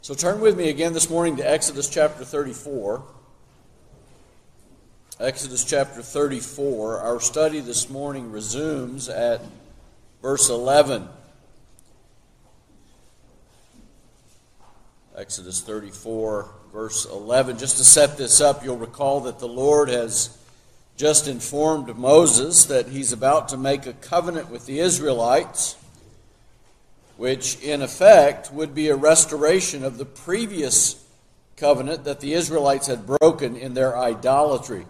So turn with me again this morning to Exodus chapter 34. Exodus chapter 34. Our study this morning resumes at verse 11. Exodus 34, verse 11. Just to set this up, you'll recall that the Lord has just informed Moses that he's about to make a covenant with the Israelites, which in effect would be a restoration of the previous covenant that the Israelites had broken in their idolatry.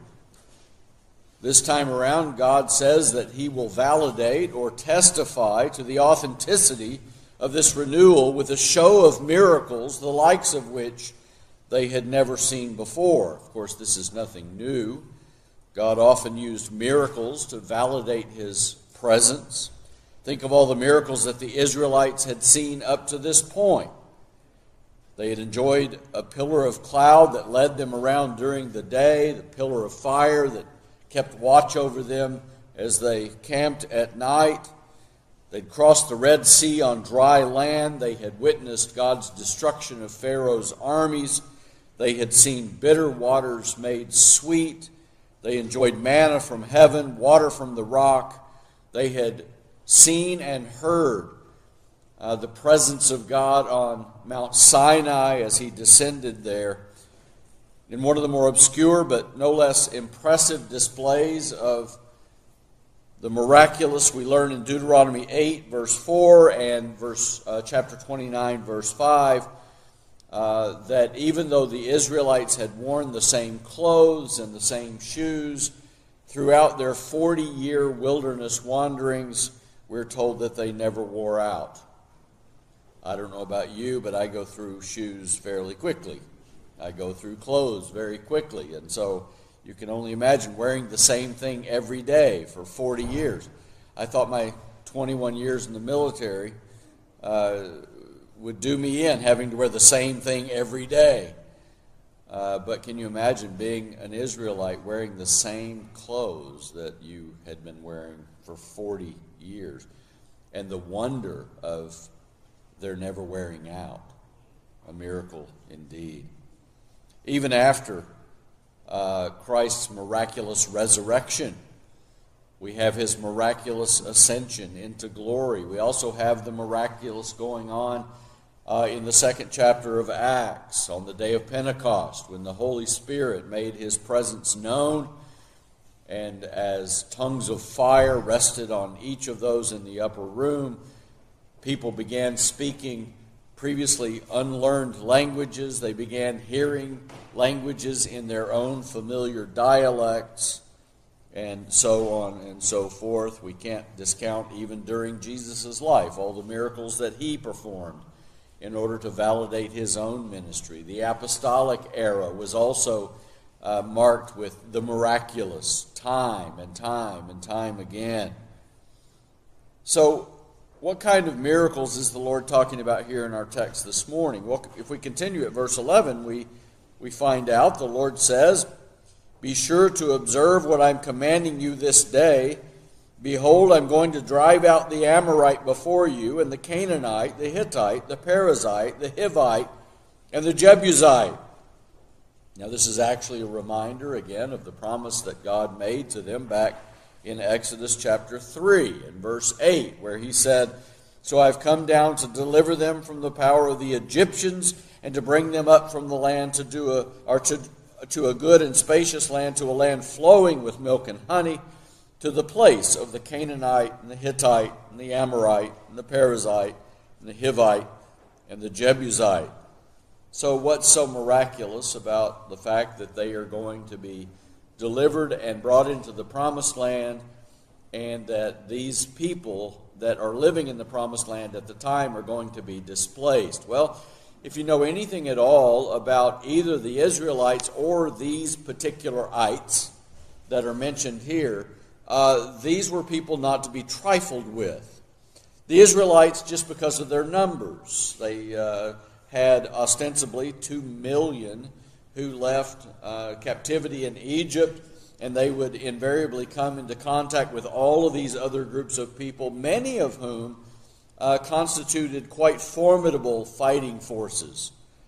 This time around, God says that he will validate or testify to the authenticity of this renewal with a show of miracles, the likes of which they had never seen before. Of course, this is nothing new. God often used miracles to validate his presence. Think of all the miracles that the Israelites had seen up to this point. They had enjoyed a pillar of cloud that led them around during the day, the pillar of fire that kept watch over them as they camped at night. They'd crossed the Red Sea on dry land. They had witnessed God's destruction of Pharaoh's armies. They had seen bitter waters made sweet. They enjoyed manna from heaven, water from the rock. They had seen and heard the presence of God on Mount Sinai as he descended there. In one of the more obscure but no less impressive displays of the miraculous, we learn in Deuteronomy 8, verse 4 and chapter 29, verse 5, that even though the Israelites had worn the same clothes and the same shoes throughout their 40-year wilderness wanderings, we're told that they never wore out. I don't know about you, but I go through shoes fairly quickly. I go through clothes very quickly. And so you can only imagine wearing the same thing every day for 40 years. I thought my 21 years in the military would do me in, having to wear the same thing every day. But can you imagine being an Israelite wearing the same clothes that you had been wearing for 40 years, and the wonder of their never wearing out? A miracle indeed. Even after Christ's miraculous resurrection, we have his miraculous ascension into glory. We also have the miraculous going on in the second chapter of Acts on the day of Pentecost, when the Holy Spirit made his presence known, and as tongues of fire rested on each of those in the upper room, people began speaking previously unlearned languages. They began hearing languages in their own familiar dialects, and so on and so forth. We can't discount, even during Jesus' life, all the miracles that he performed in order to validate his own ministry. The apostolic era was also marked with the miraculous time and time and time again. So, what kind of miracles is the Lord talking about here in our text this morning? Well, if we continue at verse 11, we find out the Lord says, "Be sure to observe what I'm commanding you this day. Behold, I'm going to drive out the Amorite before you, and the Canaanite, the Hittite, the Perizzite, the Hivite, and the Jebusite." Now, this is actually a reminder, again, of the promise that God made to them back in Exodus chapter 3 and verse 8, where he said, "So I've come down to deliver them from the power of the Egyptians and to bring them up from the land to a good and spacious land, to a land flowing with milk and honey, to the place of the Canaanite and the Hittite and the Amorite and the Perizzite and the Hivite and the Jebusite." So what's so miraculous about the fact that they are going to be delivered and brought into the promised land, and that these people that are living in the promised land at the time are going to be displaced? Well, if you know anything at all about either the Israelites or these particular ites that are mentioned here, these were people not to be trifled with. The Israelites, just because of their numbers, they had ostensibly 2 million who left captivity in Egypt, and they would invariably come into contact with all of these other groups of people, many of whom constituted quite formidable fighting forces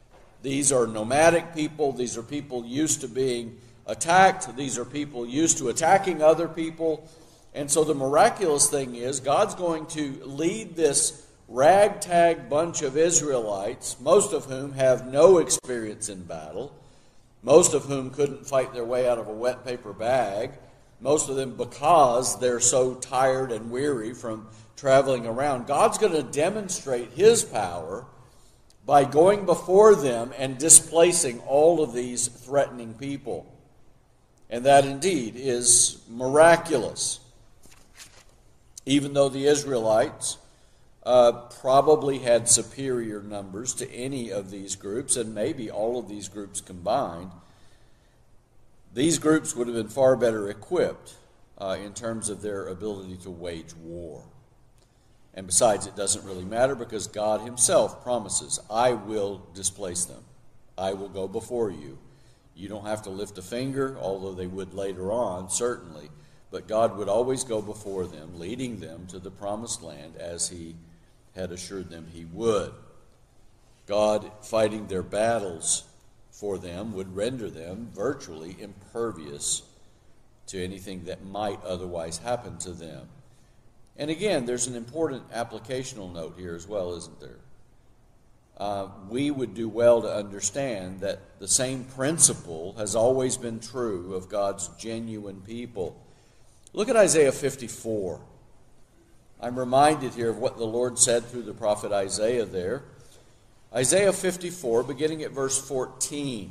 These are nomadic people. These are people used to being attacked. These are people used to attacking other people. And so the miraculous thing is God's going to lead this ragtag bunch of Israelites, most of whom have no experience in battle, most of whom couldn't fight their way out of a wet paper bag, most of them because they're so tired and weary from traveling around. God's going to demonstrate His power by going before them and displacing all of these threatening people. And that indeed is miraculous. Even though the Israelites probably had superior numbers to any of these groups, and maybe all of these groups combined, these groups would have been far better equipped in terms of their ability to wage war. And besides, it doesn't really matter because God Himself promises, I will displace them. I will go before you. You don't have to lift a finger, although they would later on, certainly. But God would always go before them, leading them to the promised land as He had assured them He would. God fighting their battles for them would render them virtually impervious to anything that might otherwise happen to them. And again, there's an important applicational note here as well, isn't there? We would do well to understand that the same principle has always been true of God's genuine people. Look at Isaiah 54. I'm reminded here of what the Lord said through the prophet Isaiah there. Isaiah 54, beginning at verse 14.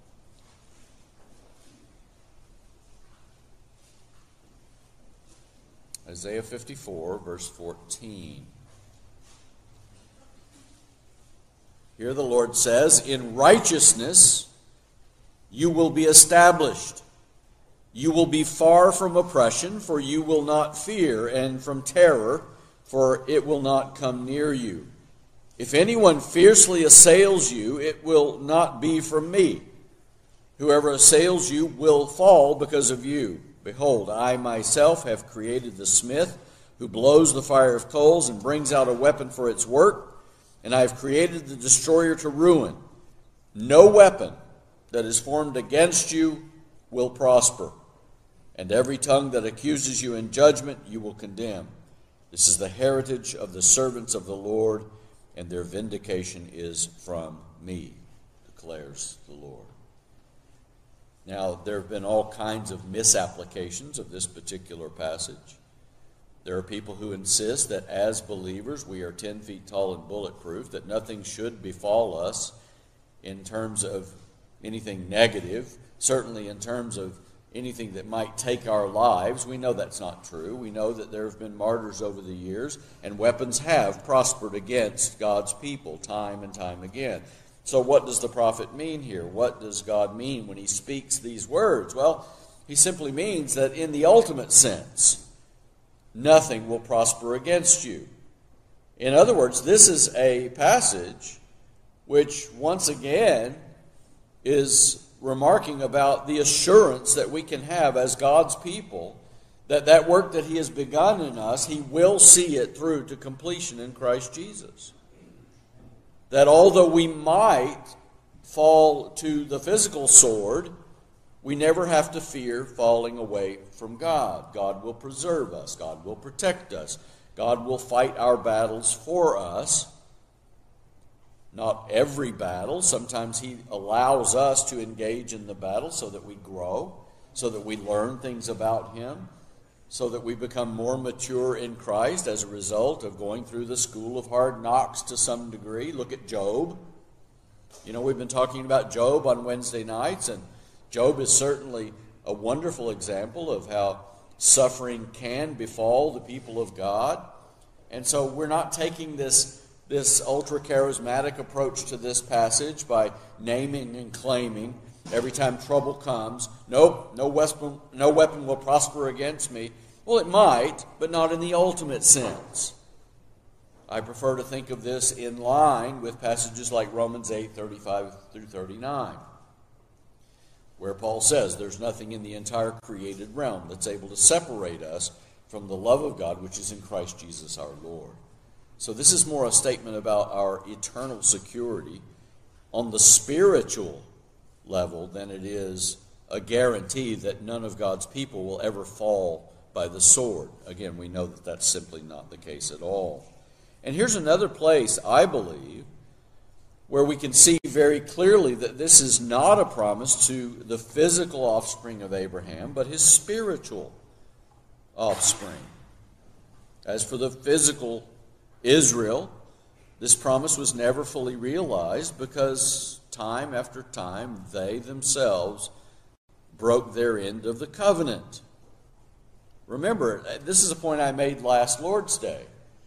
Isaiah 54, verse 14. Here the Lord says, in righteousness you will be established. You will be far from oppression, for you will not fear, and from terror, for it will not come near you. If anyone fiercely assails you, it will not be from me. Whoever assails you will fall because of you. Behold, I myself have created the smith who blows the fire of coals and brings out a weapon for its work, and I have created the destroyer to ruin. No weapon that is formed against you will prosper, and every tongue that accuses you in judgment you will condemn. This is the heritage of the servants of the Lord, and their vindication is from me, declares the Lord. Now, there have been all kinds of misapplications of this particular passage. There are people who insist that as believers we are 10 feet tall and bulletproof, that nothing should befall us in terms of anything negative, certainly in terms of anything that might take our lives. We know that's not true. We know that there have been martyrs over the years, and weapons have prospered against God's people time and time again. So what does the prophet mean here? What does God mean when He speaks these words? Well, He simply means that in the ultimate sense, nothing will prosper against you. In other words, this is a passage which, once again, is remarking about the assurance that we can have as God's people that that work that He has begun in us, He will see it through to completion in Christ Jesus. That although we might fall to the physical sword, we never have to fear falling away from God. God will preserve us. God will protect us. God will fight our battles for us. Not every battle. Sometimes He allows us to engage in the battle so that we grow, so that we learn things about Him, so that we become more mature in Christ as a result of going through the school of hard knocks to some degree. Look at Job. You know, we've been talking about Job on Wednesday nights, and Job is certainly a wonderful example of how suffering can befall the people of God. And so we're not taking this ultra-charismatic approach to this passage by naming and claiming every time trouble comes, nope, no weapon will prosper against me. Well, it might, but not in the ultimate sense. I prefer to think of this in line with passages like Romans 8:35 through 39, where Paul says there's nothing in the entire created realm that's able to separate us from the love of God which is in Christ Jesus our Lord. So this is more a statement about our eternal security on the spiritual level than it is a guarantee that none of God's people will ever fall by the sword. Again, we know that that's simply not the case at all. And here's another place, I believe, where we can see very clearly that this is not a promise to the physical offspring of Abraham, but his spiritual offspring. As for the physical Israel, this promise was never fully realized because time after time they themselves broke their end of the covenant. Remember, this is a point I made last Lord's Day.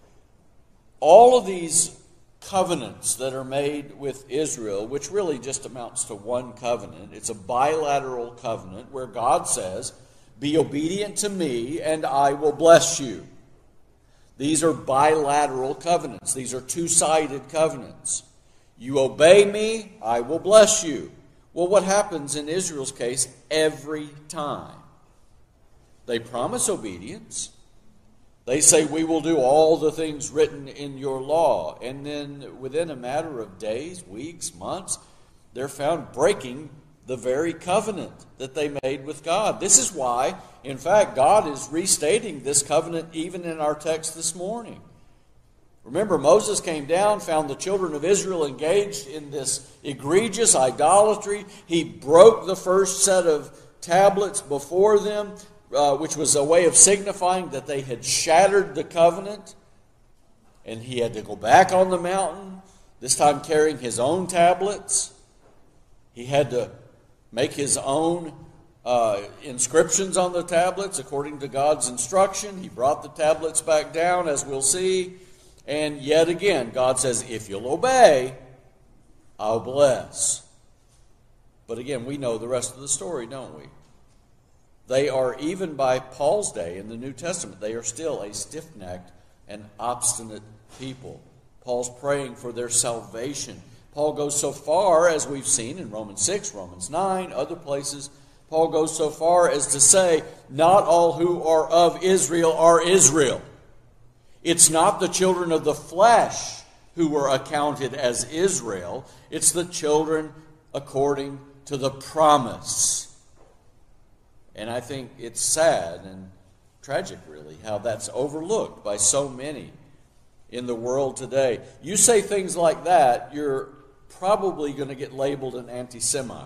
All of these covenants that are made with Israel, which really just amounts to one covenant, it's a bilateral covenant where God says, "Be obedient to me and I will bless you." These are bilateral covenants. These are two-sided covenants. You obey me, I will bless you. Well, what happens in Israel's case every time? They promise obedience. They say, "We will do all the things written in your law." And then within a matter of days, weeks, months, they're found breaking the very covenant that they made with God. This is why, in fact, God is restating this covenant even in our text this morning. Remember, Moses came down, found the children of Israel engaged in this egregious idolatry. He broke the first set of tablets before them, which was a way of signifying that they had shattered the covenant. And he had to go back on the mountain, this time carrying his own tablets. He had to make his own inscriptions on the tablets according to God's instruction. He brought the tablets back down, as we'll see. And yet again, God says, "If you'll obey, I'll bless." But again, we know the rest of the story, don't we? They are, even by Paul's day in the New Testament, they are still a stiff-necked and obstinate people. Paul's praying for their salvation. Paul goes so far, as we've seen in Romans 6, Romans 9, other places, Paul goes so far as to say, not all who are of Israel are Israel. It's not the children of the flesh who were accounted as Israel. It's the children according to the promise. And I think it's sad and tragic, really, how that's overlooked by so many in the world today. You say things like that, you're probably going to get labeled an anti-Semite.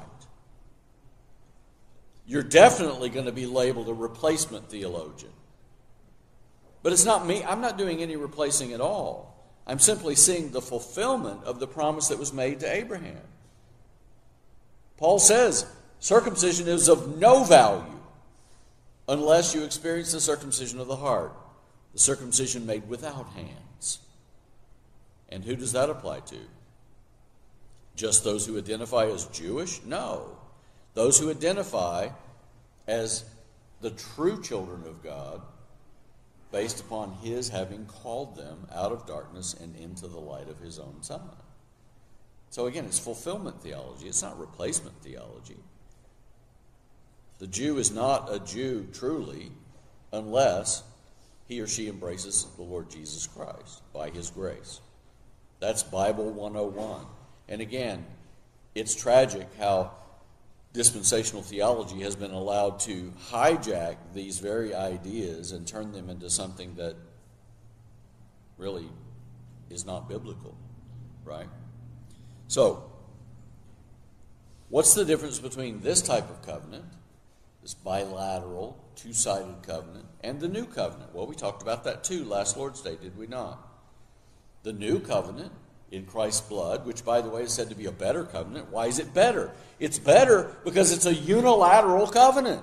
You're definitely going to be labeled a replacement theologian. But it's not me. I'm not doing any replacing at all. I'm simply seeing the fulfillment of the promise that was made to Abraham. Paul says circumcision is of no value unless you experience the circumcision of the heart, the circumcision made without hands. And who does that apply to? Just those who identify as Jewish? No. Those who identify as the true children of God, based upon his having called them out of darkness and into the light of his own Son. So again, it's fulfillment theology. It's not replacement theology. The Jew is not a Jew truly unless he or she embraces the Lord Jesus Christ by his grace. That's Bible 101. And again, it's tragic how dispensational theology has been allowed to hijack these very ideas and turn them into something that really is not biblical, right? So, what's the difference between this type of covenant, this bilateral, two-sided covenant, and the new covenant? Well, we talked about that too last Lord's Day, did we not? The new covenant in Christ's blood, which, by the way, is said to be a better covenant. Why is it better? It's better because it's a unilateral covenant.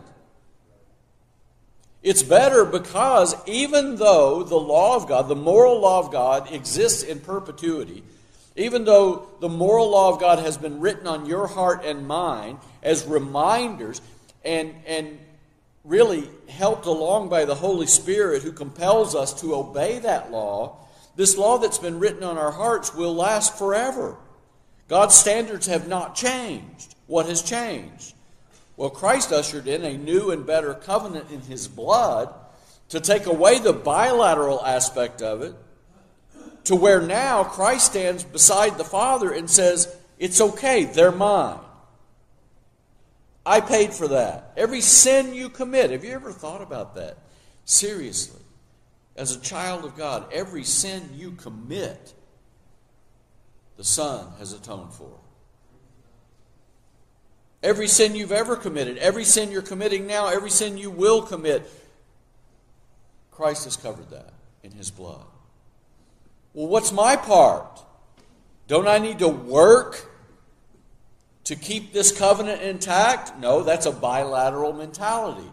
It's better because even though the law of God, the moral law of God, exists in perpetuity, even though the moral law of God has been written on your heart and mind as reminders and really helped along by the Holy Spirit who compels us to obey that law, this law that's been written on our hearts will last forever. God's standards have not changed. What has changed? Well, Christ ushered in a new and better covenant in his blood to take away the bilateral aspect of it, to where now Christ stands beside the Father and says, It's okay, they're mine. I paid for that. Every sin you commit, have you ever thought about that? Seriously. As a child of God, every sin you commit, the Son has atoned for. Every sin you've ever committed, every sin you're committing now, every sin you will commit, Christ has covered that in His blood. Well, what's my part? Don't I need to work to keep this covenant intact? No, that's a bilateral mentality.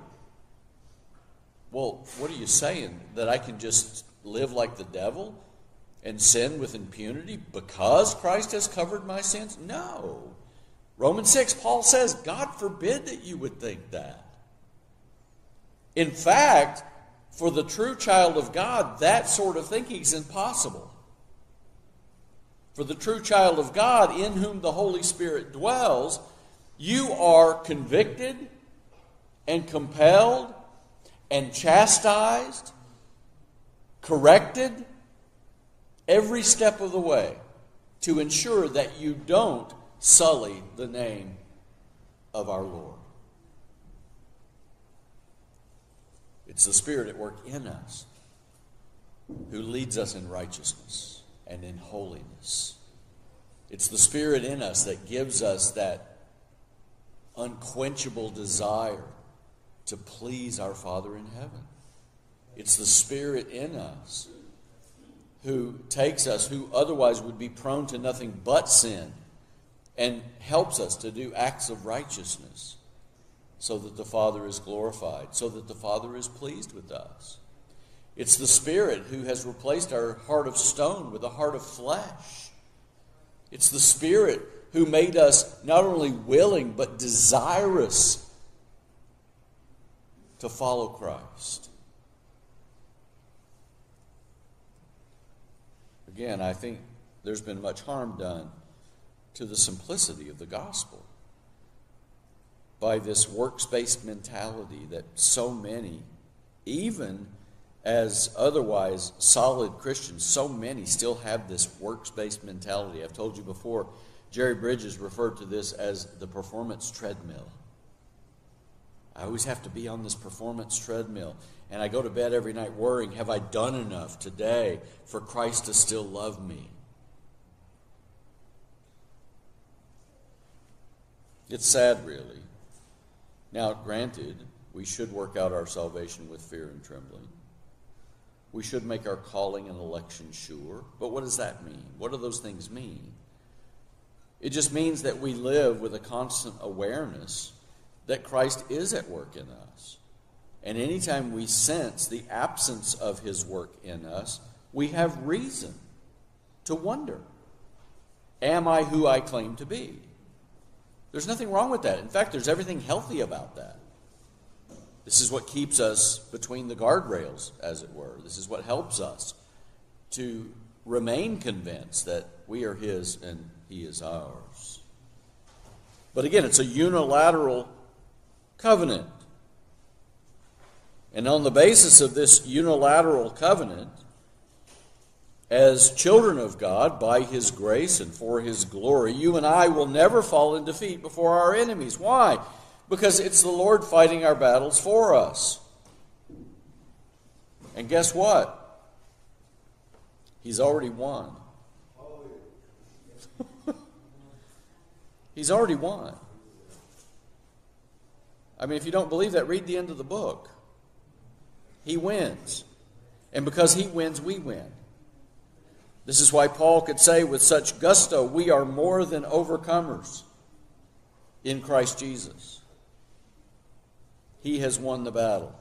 Well, what are you saying? That I can just live like the devil and sin with impunity because Christ has covered my sins? No. Romans 6, Paul says, God forbid that you would think that. In fact, for the true child of God, that sort of thinking is impossible. For the true child of God, in whom the Holy Spirit dwells, you are convicted and compelled and chastised, corrected every step of the way to ensure that you don't sully the name of our Lord. It's the Spirit at work in us who leads us in righteousness and in holiness. It's the Spirit in us that gives us that unquenchable desire to please our Father in heaven. It's the Spirit in us who takes us, who otherwise would be prone to nothing but sin, and helps us to do acts of righteousness so that the Father is glorified, so that the Father is pleased with us. It's the Spirit who has replaced our heart of stone with a heart of flesh. It's the Spirit who made us not only willing but desirous to follow Christ. Again, I think there's been much harm done to the simplicity of the gospel by this works-based mentality that so many, even as otherwise solid Christians, so many still have this works-based mentality. I've told you before, Jerry Bridges referred to this as the performance treadmill. I always have to be on this performance treadmill. And I go to bed every night worrying, have I done enough today for Christ to still love me? It's sad, really. Now, granted, we should work out our salvation with fear and trembling. We should make our calling and election sure. But what does that mean? What do those things mean? It just means that we live with a constant awareness that Christ is at work in us. And anytime we sense the absence of His work in us, we have reason to wonder, am I who I claim to be? There's nothing wrong with that. In fact, there's everything healthy about that. This is what keeps us between the guardrails, as it were. This is what helps us to remain convinced that we are His and He is ours. But again, it's a unilateral covenant. And on the basis of this unilateral covenant, as children of God, by His grace and for His glory, you and I will never fall in defeat before our enemies. Why? Because it's the Lord fighting our battles for us. And guess what? He's already won. He's already won. I mean, if you don't believe that, read the end of the book. He wins. And because He wins, we win. This is why Paul could say with such gusto, we are more than overcomers in Christ Jesus. He has won the battle.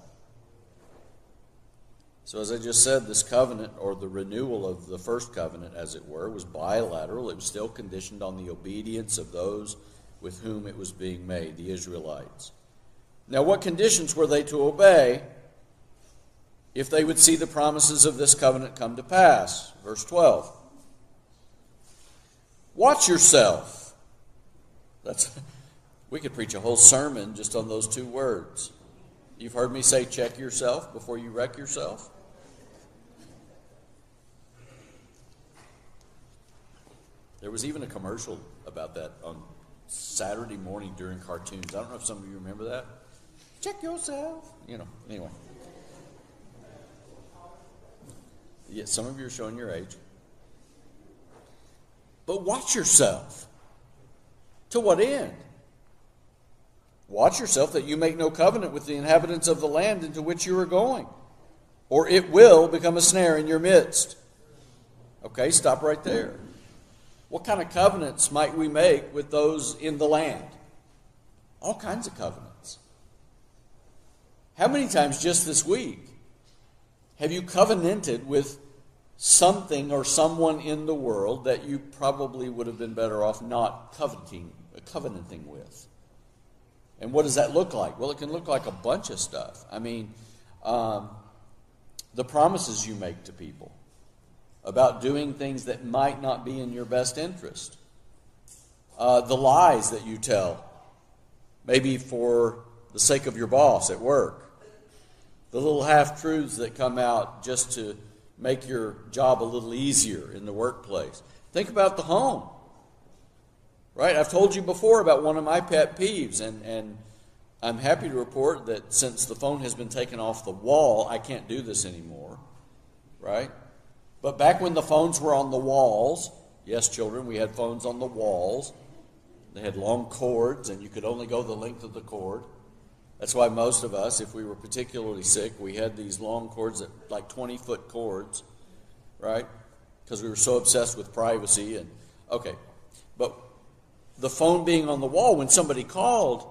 So as I just said, this covenant, or the renewal of the first covenant, as it were, was bilateral. It was still conditioned on the obedience of those with whom it was being made, the Israelites. Now, what conditions were they to obey if they would see the promises of this covenant come to pass? Verse 12. Watch yourself. We could preach a whole sermon just on those two words. You've heard me say check yourself before you wreck yourself. There was even a commercial about that on Saturday morning during cartoons. I don't know if some of you remember that. Check yourself. Anyway. Yeah, some of you are showing your age. But watch yourself. To what end? Watch yourself that you make no covenant with the inhabitants of the land into which you are going, or it will become a snare in your midst. Okay, stop right there. What kind of covenants might we make with those in the land? All kinds of covenants. How many times just this week have you covenanted with something or someone in the world that you probably would have been better off not covenanting with? And what does that look like? Well, it can look like a bunch of stuff. I mean, the promises you make to people about doing things that might not be in your best interest. The lies that you tell, maybe for the sake of your boss at work. The little half-truths that come out just to make your job a little easier in the workplace. Think about the home. Right? I've told you before about one of my pet peeves, and I'm happy to report that since the phone has been taken off the wall, I can't do this anymore. Right? But back when the phones were on the walls, yes, children, we had phones on the walls. They had long cords, and you could only go the length of the cord. That's why most of us, if we were particularly sick, we had these long cords, like 20-foot cords, right? Because we were so obsessed with privacy. Okay, but the phone being on the wall, when somebody called,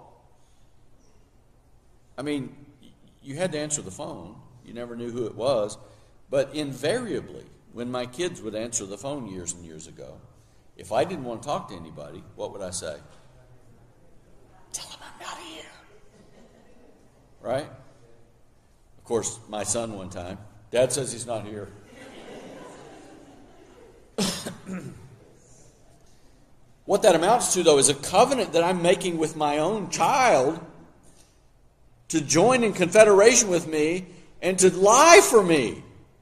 I mean, you had to answer the phone. You never knew who it was. But invariably, when my kids would answer the phone years and years ago, if I didn't want to talk to anybody, what would I say? Tell them I'm not here. Right? Of course, my son one time, Dad says he's not here. What that amounts to, though, is a covenant that I'm making with my own child to join in confederation with me and to lie for me.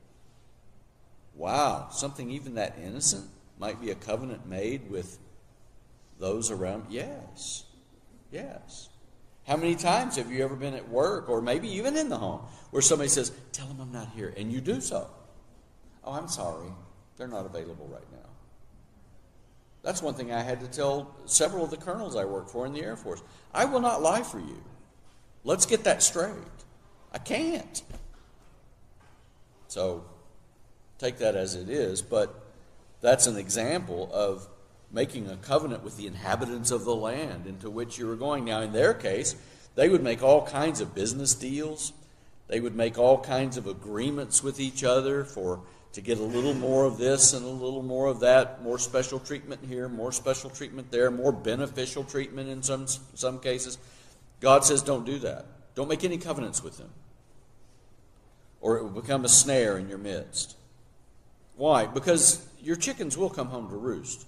Wow, something even that innocent might be a covenant made with those around. Yes. How many times have you ever been at work, or maybe even in the home, where somebody says, tell them I'm not here, and you do so? Oh, I'm sorry, they're not available right now. That's one thing I had to tell several of the colonels I worked for in the Air Force. I will not lie for you. Let's get that straight. I can't. So, take that as it is, but that's an example of making a covenant with the inhabitants of the land into which you were going. Now, in their case, they would make all kinds of business deals. They would make all kinds of agreements with each other to get a little more of this and a little more of that, more special treatment here, more special treatment there, more beneficial treatment in some cases. God says don't do that. Don't make any covenants with them, or it will become a snare in your midst. Why? Because your chickens will come home to roost.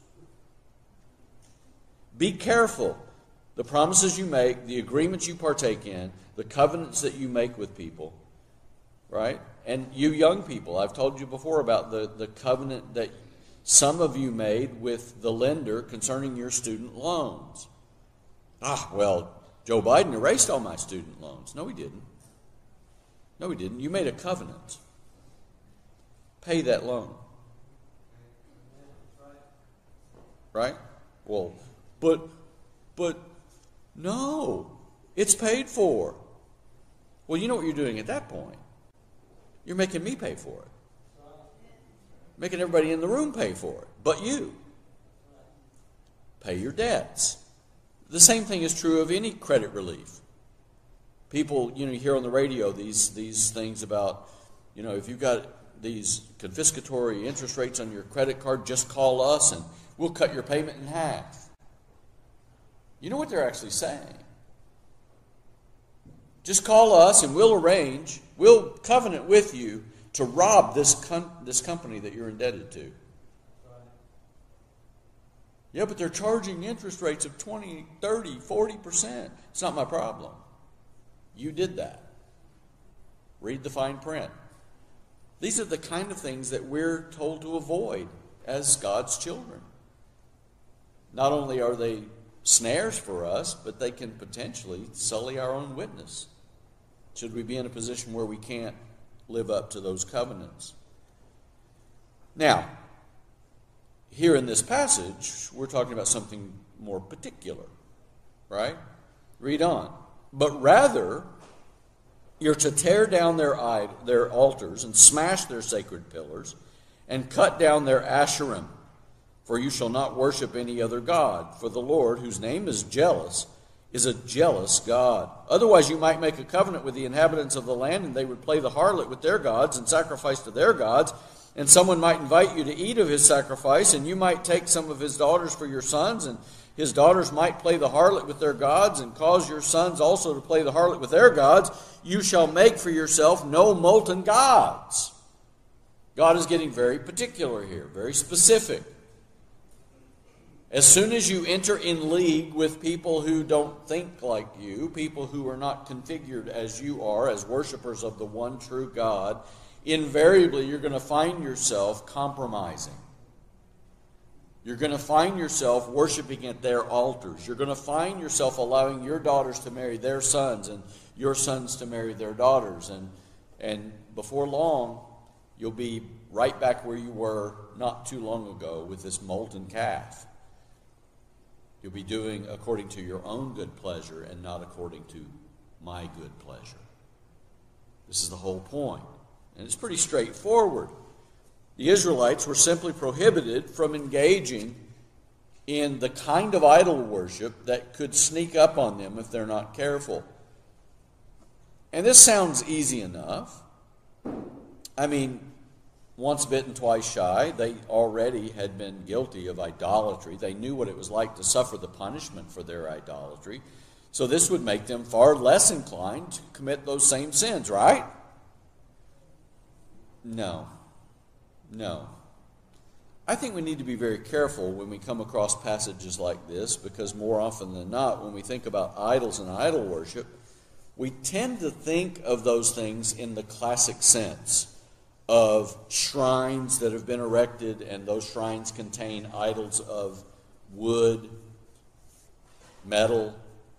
Be careful. The promises you make, the agreements you partake in, the covenants that you make with people, right? And you young people, I've told you before about the covenant that some of you made with the lender concerning your student loans. Well, Joe Biden erased all my student loans. No, he didn't. No, he didn't. You made a covenant. Pay that loan. Right? Well, but no, it's paid for. Well, you know what you're doing at that point? You're making me pay for it. Making everybody in the room pay for it, but you. Pay your debts. The same thing is true of any credit relief. People, you hear on the radio these things about, if you've got these confiscatory interest rates on your credit card, just call us and we'll cut your payment in half. You know what they're actually saying? Just call us and we'll covenant with you to rob this company that you're indebted to. Yeah, but they're charging interest rates of 20, 30, 40%. It's not my problem. You did that. Read the fine print. These are the kind of things that we're told to avoid as God's children. Not only are they snares for us, but they can potentially sully our own witness, should we be in a position where we can't live up to those covenants. Now, here in this passage, we're talking about something more particular, right? Read on. But rather, you're to tear down their altars and smash their sacred pillars and cut down their Asherim. For you shall not worship any other god. For the Lord, whose name is jealous, is a jealous God. Otherwise you might make a covenant with the inhabitants of the land, and they would play the harlot with their gods and sacrifice to their gods. And someone might invite you to eat of his sacrifice, and you might take some of his daughters for your sons, and his daughters might play the harlot with their gods, and cause your sons also to play the harlot with their gods. You shall make for yourself no molten gods. God is getting very particular here, very specific. As soon as you enter in league with people who don't think like you, people who are not configured as you are, as worshipers of the one true God, invariably you're going to find yourself compromising. You're going to find yourself worshiping at their altars. You're going to find yourself allowing your daughters to marry their sons and your sons to marry their daughters. And before long, you'll be right back where you were not too long ago with this molten calf. You'll be doing according to your own good pleasure and not according to my good pleasure. This is the whole point. And it's pretty straightforward. The Israelites were simply prohibited from engaging in the kind of idol worship that could sneak up on them if they're not careful. And this sounds easy enough. I mean, once bitten, twice shy. They already had been guilty of idolatry. They knew what it was like to suffer the punishment for their idolatry. So this would make them far less inclined to commit those same sins, right? No. I think we need to be very careful when we come across passages like this, because more often than not, when we think about idols and idol worship, we tend to think of those things in the classic sense of shrines that have been erected, and those shrines contain idols of wood, metal,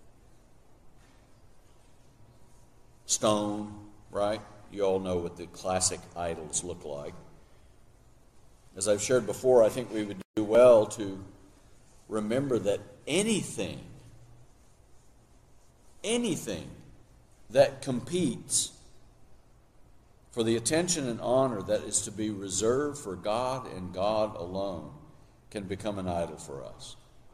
stone, right? You all know what the classic idols look like. As I've shared before, I think we would do well to remember that anything that competes for the attention and honor that is to be reserved for God and God alone can become an idol for us.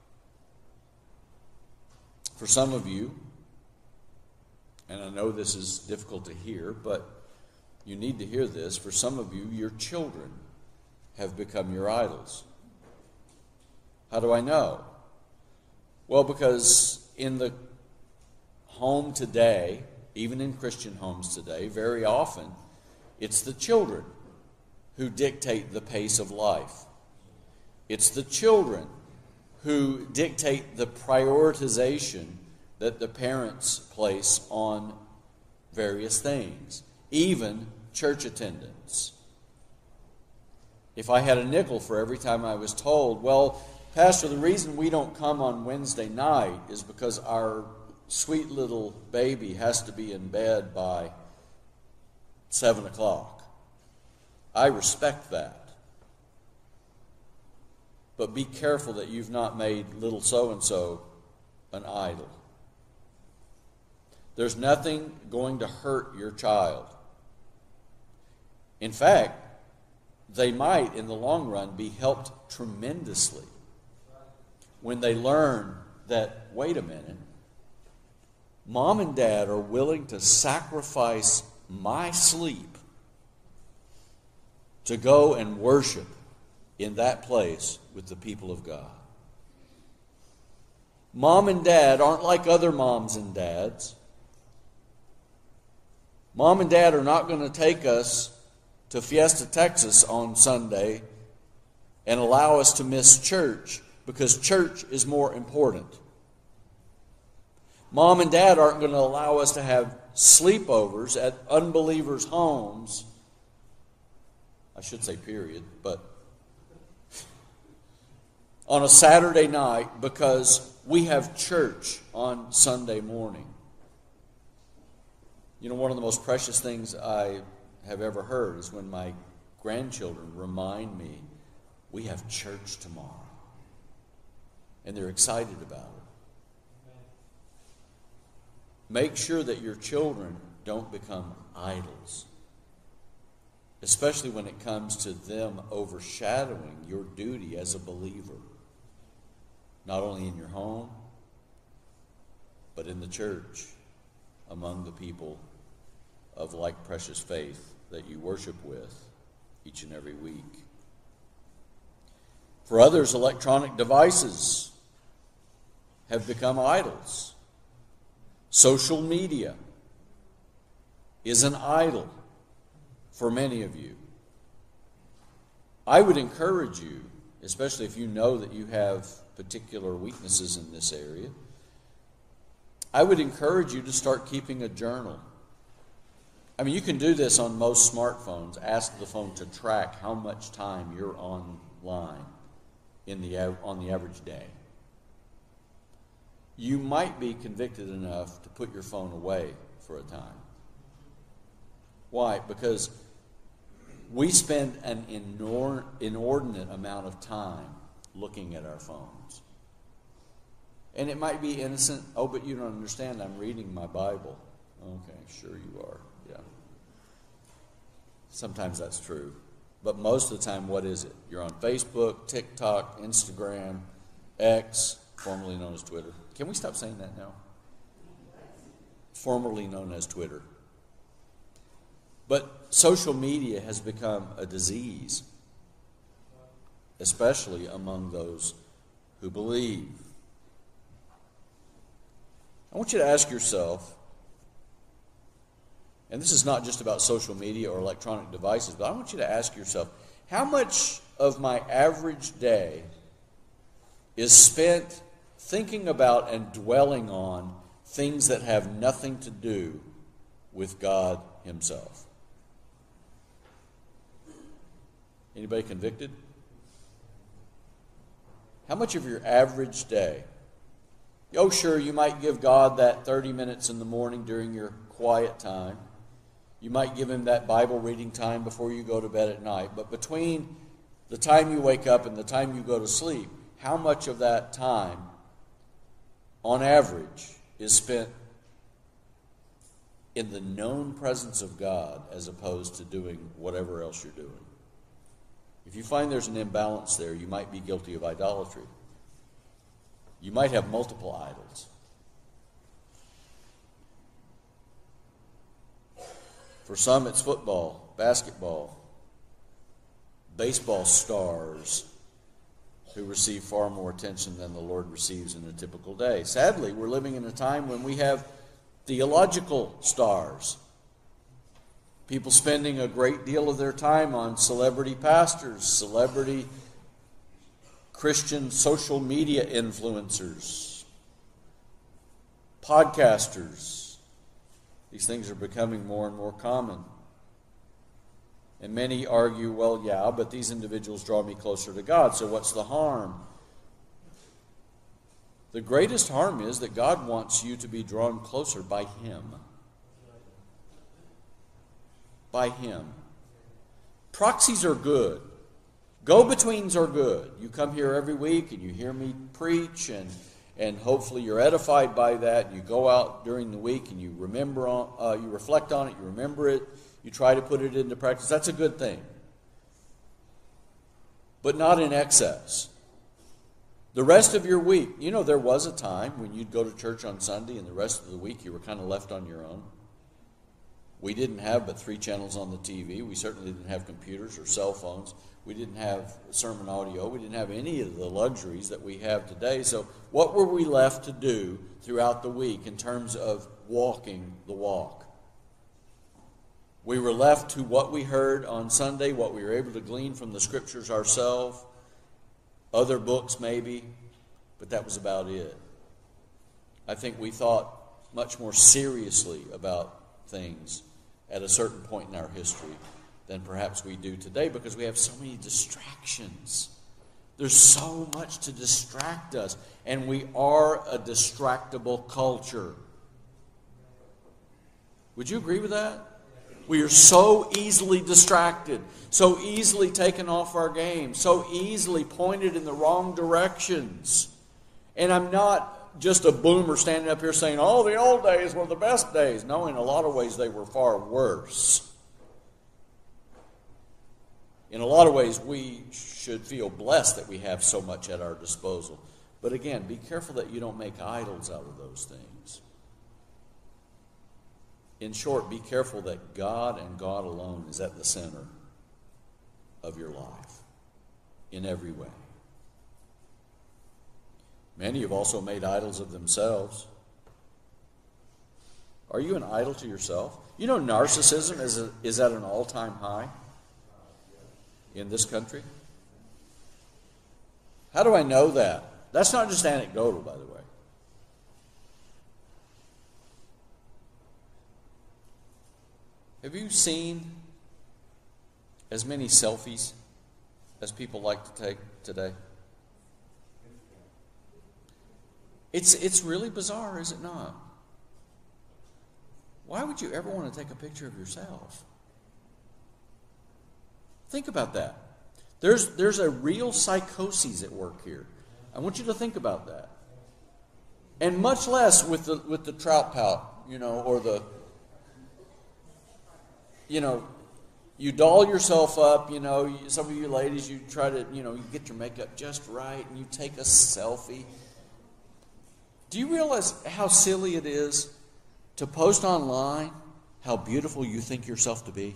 For some of you, and I know this is difficult to hear, but you need to hear this. For some of you, your children have become your idols. How do I know? Well, because in the home today, even in Christian homes today, very often it's the children who dictate the pace of life. It's the children who dictate the prioritization that the parents place on various things, even church attendance. If I had a nickel for every time I was told, well, Pastor, the reason we don't come on Wednesday night is because our sweet little baby has to be in bed by 7 o'clock. I respect that. But be careful that you've not made little so-and-so an idol. There's nothing going to hurt your child. In fact, they might, in the long run, be helped tremendously when they learn that, wait a minute, Mom and Dad are willing to sacrifice my sleep to go and worship in that place with the people of God. Mom and Dad aren't like other moms and dads. Mom and Dad are not going to take us to Fiesta, Texas on Sunday and allow us to miss church because church is more important. Mom and Dad aren't going to allow us to have sleepovers at unbelievers' homes. I should say period, but on a Saturday night because we have church on Sunday morning. You know, one of the most precious things I have ever heard is when my grandchildren remind me we have church tomorrow. And they're excited about it. Make sure that your children don't become idols, especially when it comes to them overshadowing your duty as a believer, not only in your home, but in the church, among the people of like precious faith that you worship with each and every week. For others, electronic devices have become idols. Social media is an idol for many of you. I would encourage you, especially if you know that you have particular weaknesses in this area, I would encourage you to start keeping a journal. I mean, you can do this on most smartphones. Ask the phone to track how much time you're online on the average day. You might be convicted enough to put your phone away for a time. Why? Because we spend an inordinate amount of time looking at our phones. And it might be innocent. Oh, but you don't understand. I'm reading my Bible. Okay, sure you are. Yeah. Sometimes that's true. But most of the time, what is it? You're on Facebook, TikTok, Instagram, X, formerly known as Twitter. Can we stop saying that now? Formerly known as Twitter. But social media has become a disease, especially among those who believe. I want you to ask yourself, and this is not just about social media or electronic devices, but I want you to ask yourself, how much of my average day is spent thinking about and dwelling on things that have nothing to do with God Himself? Anybody convicted? How much of your average day? Oh, sure, you might give God that 30 minutes in the morning during your quiet time. You might give Him that Bible reading time before you go to bed at night. But between the time you wake up and the time you go to sleep, how much of that time, on average, is spent in the known presence of God as opposed to doing whatever else you're doing? If you find there's an imbalance there, you might be guilty of idolatry. You might have multiple idols. For some, it's football, basketball, baseball stars who receive far more attention than the Lord receives in a typical day. Sadly, we're living in a time when we have theological stars. People spending a great deal of their time on celebrity pastors, celebrity Christian social media influencers, podcasters. These things are becoming more and more common. And many argue, well, yeah, but these individuals draw me closer to God, so what's the harm? The greatest harm is that God wants you to be drawn closer by Him. By Him. Proxies are good. Go-betweens are good. You come here every week and you hear me preach, and hopefully you're edified by that. You go out during the week and you you reflect on it, you remember it, you try to put it into practice. That's a good thing. But not in excess. The rest of your week, you know, there was a time when you'd go to church on Sunday and the rest of the week you were kind of left on your own. We didn't have but 3 channels on the TV. We certainly didn't have computers or cell phones. We didn't have sermon audio. We didn't have any of the luxuries that we have today. So what were we left to do throughout the week in terms of walking the walk? We were left to what we heard on Sunday, what we were able to glean from the Scriptures ourselves, other books maybe, but that was about it. I think we thought much more seriously about things at a certain point in our history than perhaps we do today, because we have so many distractions There's so much to distract us, and we are a distractible culture. Would you agree with that? We are so easily distracted, so easily taken off our game, so easily pointed in the wrong directions. And I'm not just a boomer standing up here saying, oh, the old days were the best days. No, in a lot of ways they were far worse. In a lot of ways we should feel blessed that we have so much at our disposal. But again, be careful that you don't make idols out of those things. In short, be careful that God and God alone is at the center of your life in every way. Many have also made idols of themselves. Are you an idol to yourself? You know, narcissism is at an all-time high in this country. How do I know that? That's not just anecdotal, by the way. Have you seen as many selfies as people like to take today? It's really bizarre, is it not? Why would you ever want to take a picture of yourself? Think about that. There's a real psychosis at work here. I want you to think about that. And much less with the trout pout, or the, you doll yourself up, some of you ladies, you try to, you get your makeup just right and you take a selfie. Do you realize how silly it is to post online how beautiful you think yourself to be?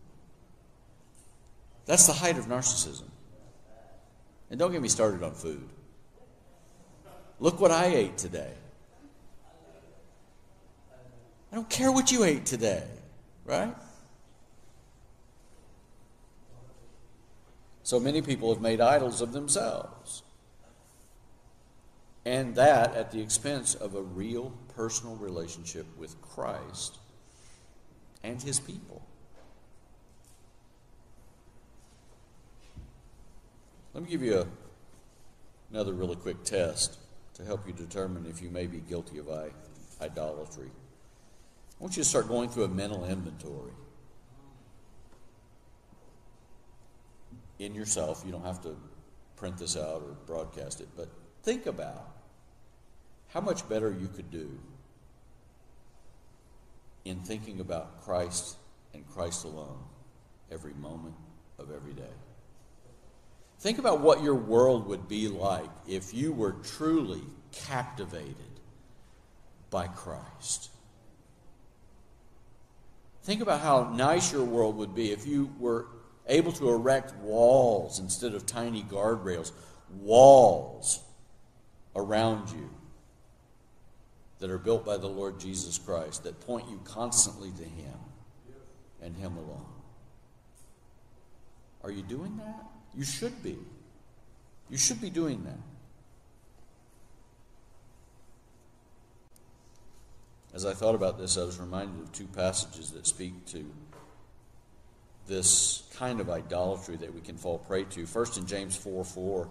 That's the height of narcissism. And don't get me started on food. Look what I ate today. I don't care what you ate today, right? So many people have made idols of themselves. And that at the expense of a real personal relationship with Christ and His people. Let me give you another really quick test to help you determine if you may be guilty of idolatry. I want you to start going through a mental inventory in yourself. You don't have to print this out or broadcast it, but think about how much better you could do in thinking about Christ and Christ alone every moment of every day. Think about what your world would be like if you were truly captivated by Christ. Think about how nice your world would be if you were able to erect walls instead of tiny guardrails, walls around you that are built by the Lord Jesus Christ that point you constantly to Him and Him alone. Are you doing that? You should be. You should be doing that. As I thought about this, I was reminded of two passages that speak to this kind of idolatry that we can fall prey to. First, in James 4:4.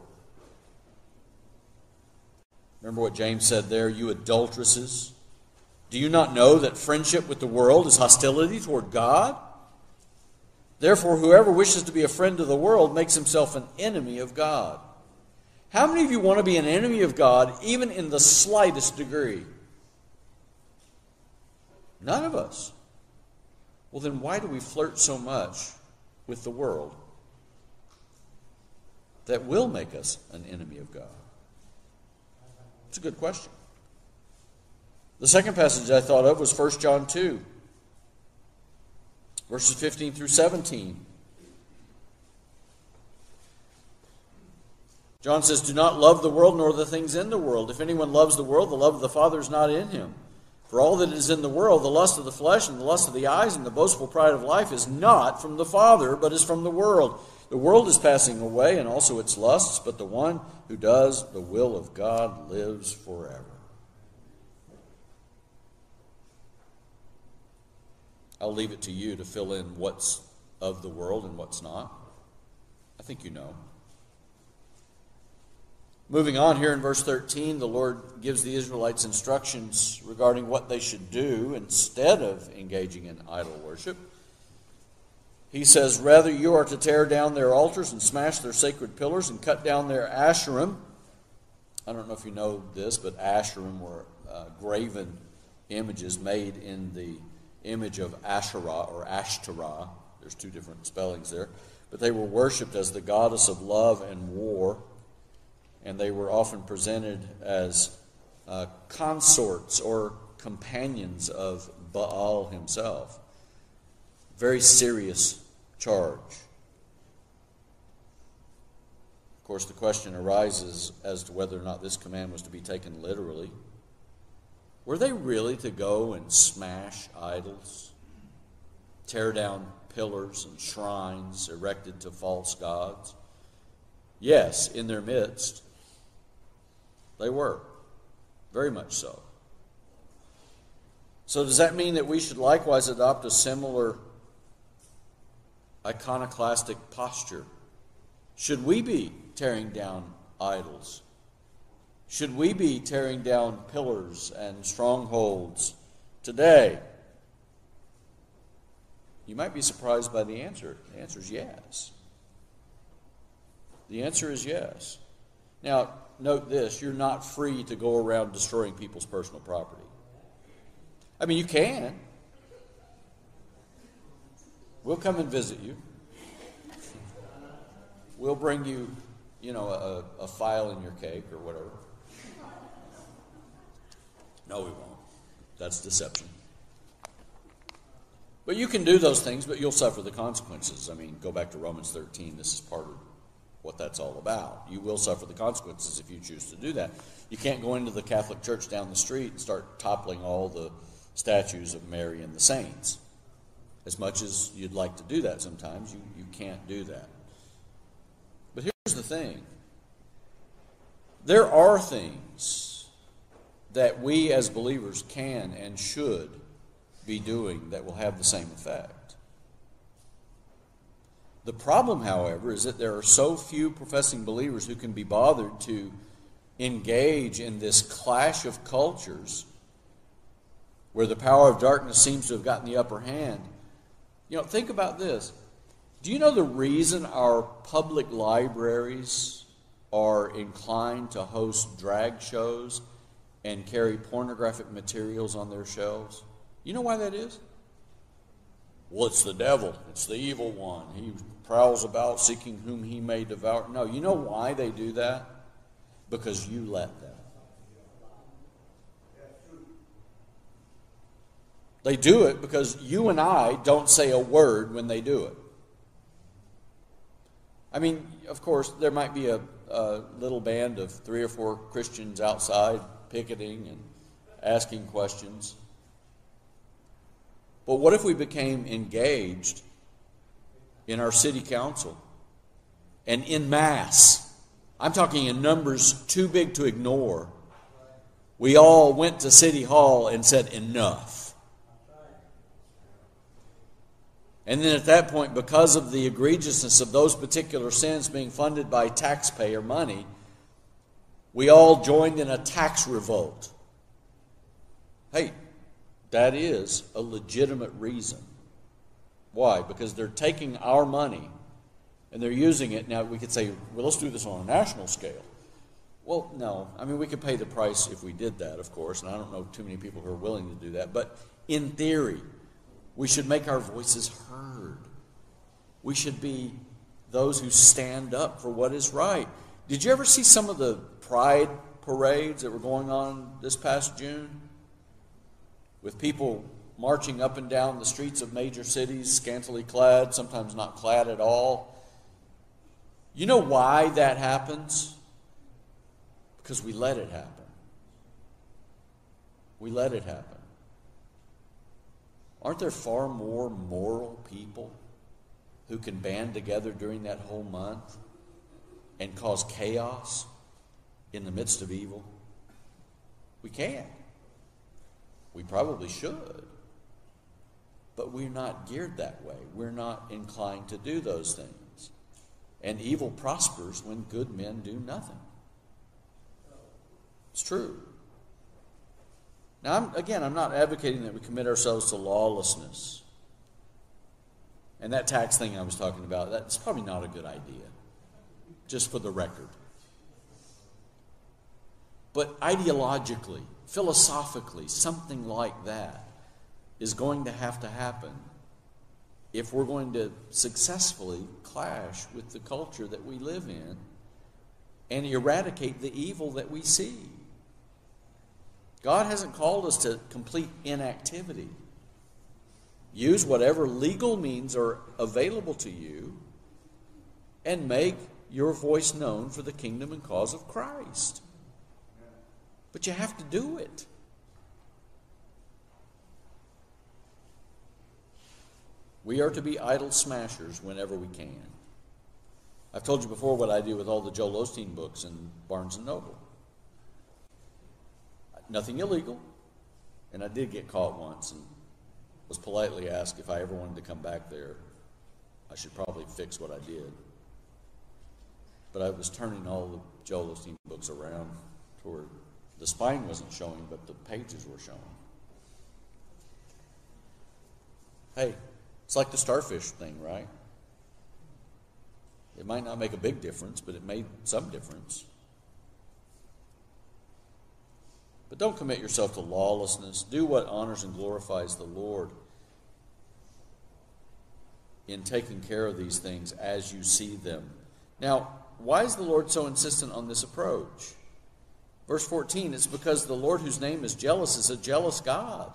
Remember what James said there, you adulteresses. Do you not know that friendship with the world is hostility toward God? Therefore, whoever wishes to be a friend of the world makes himself an enemy of God. How many of you want to be an enemy of God, even in the slightest degree? None of us. Well, then why do we flirt so much with the world that will make us an enemy of God? It's a good question. The second passage I thought of was 1 John 2, verses 15 through 17. John says, do not love the world nor the things in the world. If anyone loves the world, the love of the Father is not in him. For all that is in the world, the lust of the flesh and the lust of the eyes and the boastful pride of life is not from the Father, but is from the world. The world is passing away and also its lusts, but the one who does the will of God lives forever. I'll leave it to you to fill in what's of the world and what's not. I think you know. Moving on here in verse 13, the Lord gives the Israelites instructions regarding what they should do instead of engaging in idol worship. He says, "Rather you are to tear down their altars and smash their sacred pillars and cut down their Asherim." I don't know if you know this, but Asherim were graven images made in the image of Asherah or Ashtoreth. There's two different spellings there. But they were worshipped as the goddess of love and war, and they were often presented as consorts or companions of Baal himself. Very serious charge. Of course, the question arises as to whether or not this command was to be taken literally. Were they really to go and smash idols, tear down pillars and shrines erected to false gods? Yes, in their midst, they were. Very much so. So does that mean that we should likewise adopt a similar iconoclastic posture? Should we be tearing down idols? Should we be tearing down pillars and strongholds today? You might be surprised by the answer. The answer is yes. The answer is yes. Now, note this, you're not free to go around destroying people's personal property. I mean, you can. We'll come and visit you. We'll bring you, a file in your cake or whatever. No, we won't. That's deception. But you can do those things, but you'll suffer the consequences. I mean, go back to Romans 13. This is part of what that's all about. You will suffer the consequences if you choose to do that. You can't go into the Catholic Church down the street and start toppling all the statues of Mary and the saints. As much as you'd like to do that sometimes, you can't do that. But here's the thing. There are things that we as believers can and should be doing that will have the same effect. The problem, however, is that there are so few professing believers who can be bothered to engage in this clash of cultures where the power of darkness seems to have gotten the upper hand. Think about this. Do you know the reason our public libraries are inclined to host drag shows and carry pornographic materials on their shelves? You know why that is? Well, it's the devil. It's the evil one. He prowls about seeking whom he may devour. No, you know why they do that? Because you let them. They do it because you and I don't say a word when they do it. I mean, of course, there might be a little band of 3 or 4 Christians outside picketing and asking questions. But what if we became engaged in our city council and in mass? I'm talking in numbers too big to ignore. We all went to City Hall and said, enough. And then at that point, because of the egregiousness of those particular sins being funded by taxpayer money, we all joined in a tax revolt. Hey, that is a legitimate reason. Why? Because they're taking our money and they're using it. Now, we could say, well, let's do this on a national scale. Well, no. I mean, we could pay the price if we did that, of course, and I don't know too many people who are willing to do that. But in theory, we should make our voices heard. We should be those who stand up for what is right. Did you ever see some of the pride parades that were going on this past June? With people marching up and down the streets of major cities, scantily clad, sometimes not clad at all. You know why that happens? Because we let it happen. We let it happen. Aren't there far more moral people who can band together during that whole month and cause chaos in the midst of evil? We can. We probably should. But we're not geared that way. We're not inclined to do those things. And evil prospers when good men do nothing. It's true. Now, I'm not advocating that we commit ourselves to lawlessness. And that tax thing I was talking about, that's probably not a good idea, just for the record. But ideologically, philosophically, something like that is going to happen if we're going to successfully clash with the culture that we live in and eradicate the evil that we see. God hasn't called us to complete inactivity. Use whatever legal means are available to you and make your voice known for the kingdom and cause of Christ. But you have to do it. We are to be idol smashers whenever we can. I've told you before what I do with all the Joel Osteen books in Barnes & Noble. Nothing illegal. And I did get caught once and was politely asked if I ever wanted to come back there. I should probably fix what I did. But I was turning all the Joel Osteen books around toward the spine wasn't showing, but the pages were showing. Hey, it's like the starfish thing, right? It might not make a big difference, but it made some difference. But don't commit yourself to lawlessness. Do what honors and glorifies the Lord in taking care of these things as you see them. Now, why is the Lord so insistent on this approach? Verse 14, it's because the Lord whose name is jealous is a jealous God.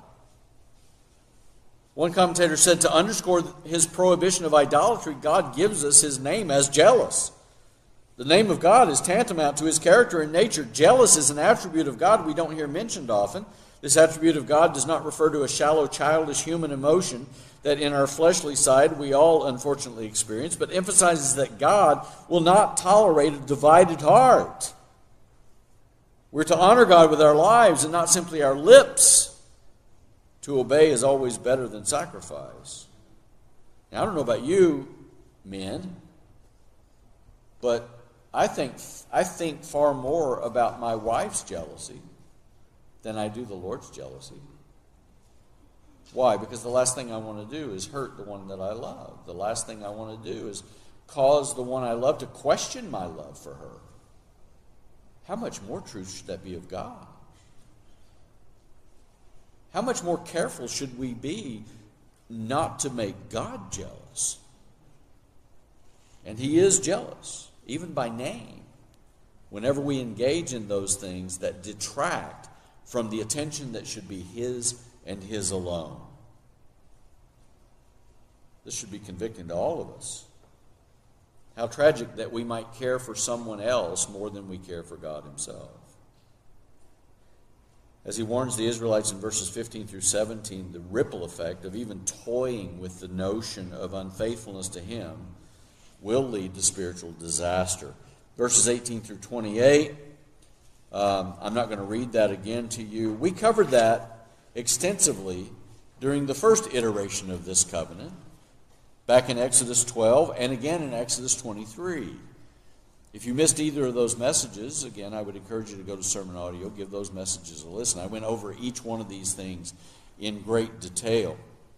One commentator said to underscore his prohibition of idolatry, God gives us his name as jealous. The name of God is tantamount to his character and nature. Jealous is an attribute of God we don't hear mentioned often. This attribute of God does not refer to a shallow, childish human emotion that in our fleshly side we all unfortunately experience, but emphasizes that God will not tolerate a divided heart. We're to honor God with our lives and not simply our lips. To obey is always better than sacrifice. Now, I don't know about you, men, but I think far more about my wife's jealousy than I do the Lord's jealousy. Why? Because the last thing I want to do is hurt the one that I love. The last thing I want to do is cause the one I love to question my love for her. How much more truth should that be of God? How much more careful should we be not to make God jealous? And he is jealous, even by name, whenever we engage in those things that detract from the attention that should be his and his alone. This should be convicting to all of us. How tragic that we might care for someone else more than we care for God himself. As he warns the Israelites in verses 15 through 17, the ripple effect of even toying with the notion of unfaithfulness to him will lead to spiritual disaster. Verses 18 through 28, I'm not going to read that again to you. We covered that extensively during the first iteration of this covenant, back in Exodus 12 and again in Exodus 23. If you missed either of those messages, again, I would encourage you to go to Sermon Audio, give those messages a listen. I went over each one of these things in great detail.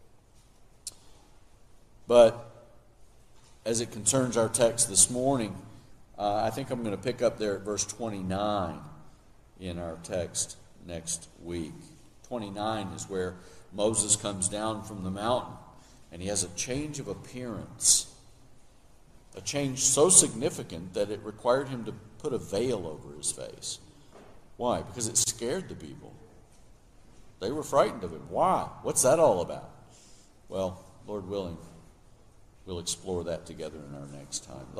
But as it concerns our text this morning, I think I'm going to pick up there at verse 29 in our text next week. 29 is where Moses comes down from the mountain, and he has a change of appearance. A change so significant that it required him to put a veil over his face. Why? Because it scared the people. They were frightened of him. Why? What's that all about? Well, Lord willing, we'll explore that together in our next time.